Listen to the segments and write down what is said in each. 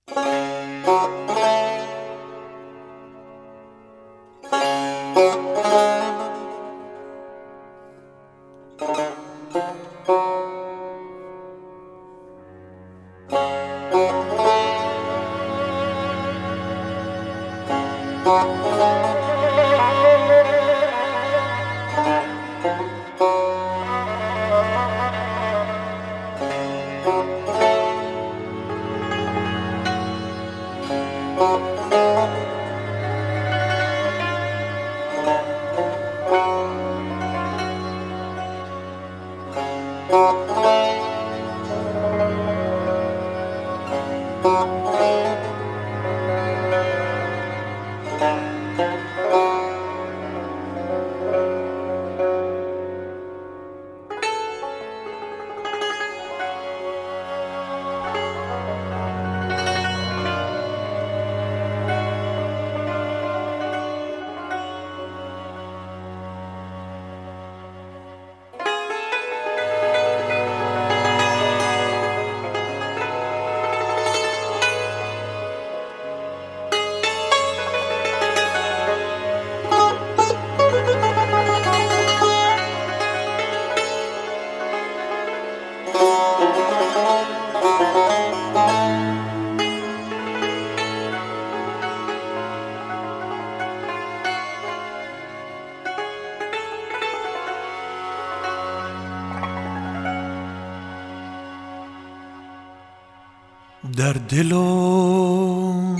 در دل و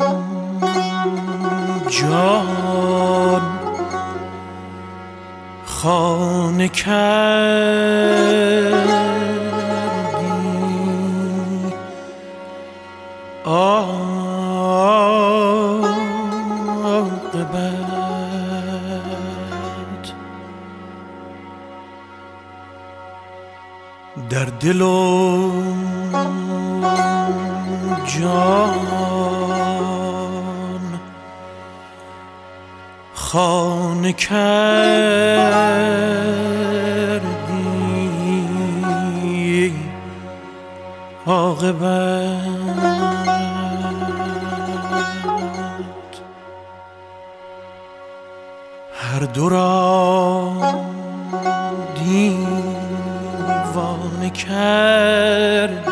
جان خانه کردی، عاقبت در دل و جان خانه کردی، عاقبت هر دو را دیوانه کردی،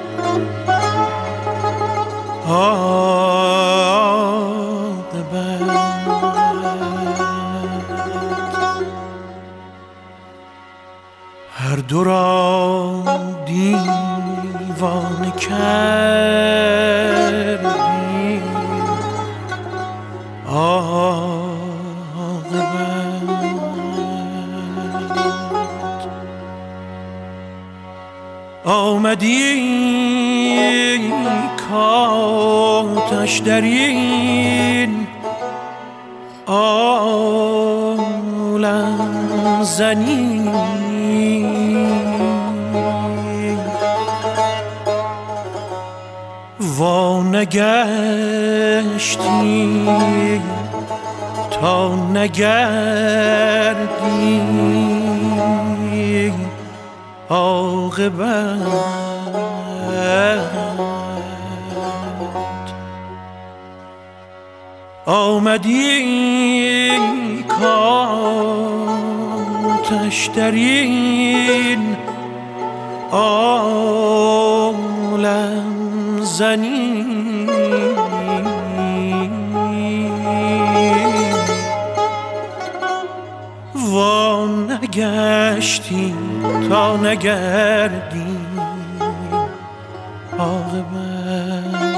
عاقبت هر دو را دیوانه کردی، عاقبت آمدی کاتش درین عالم زنی، وانگشتی تا نگردی، عاقبت آمدی کاتش درین عالم زنی، وانگشتی تا نگردی، عاقبت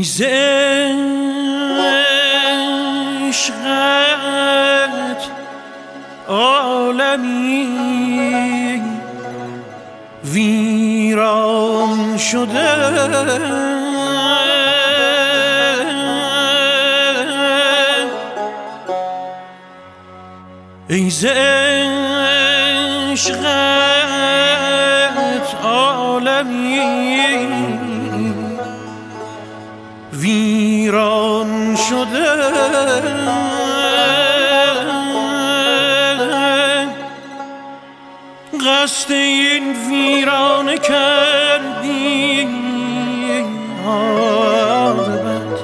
ز عشقت عالمی ویران شده ای ز عشقت عالمی ویران شده قصد این ویرانه کردی عاقبت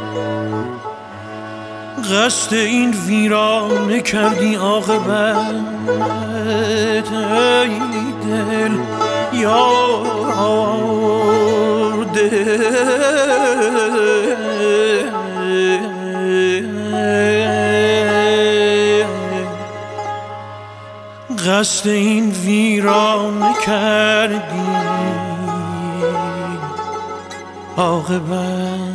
قصد این ویرانه کردی عاقبت ای دل یار دل قصد این ویرانه کردی عاقبت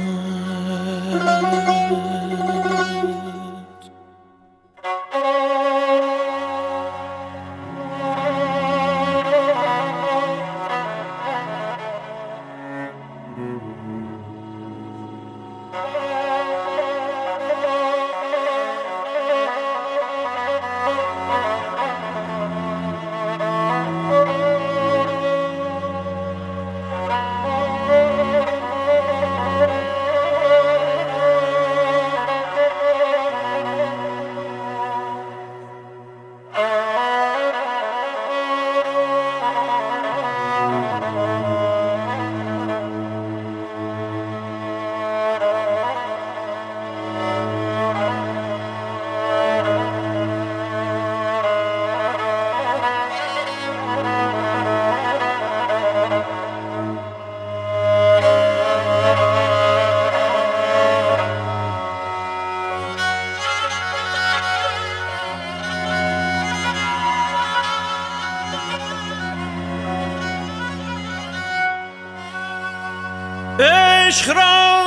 عشق را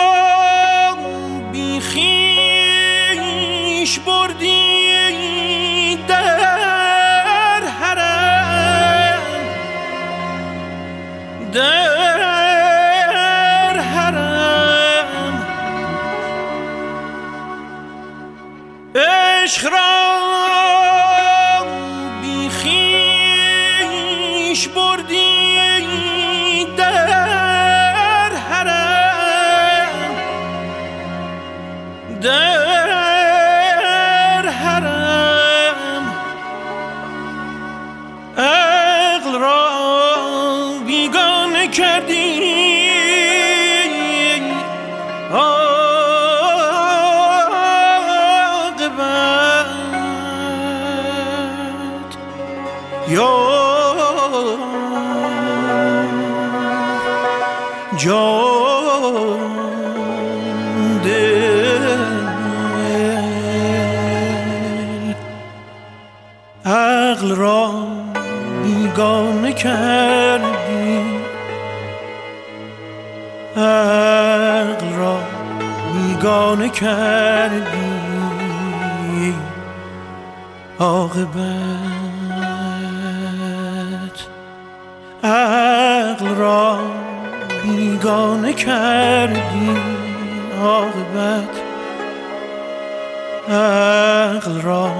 بی خویش بردی در حرم عشق را بی خویش بردی در حرم عقل را بیگانه کردی عاقبت یا جان عقل را بیگانه کردی عقل را بیگانه کردی عاقبت عقل را بیگانه کردی عاقبت عقل را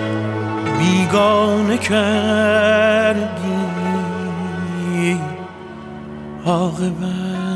بیگانه کردی عاقبت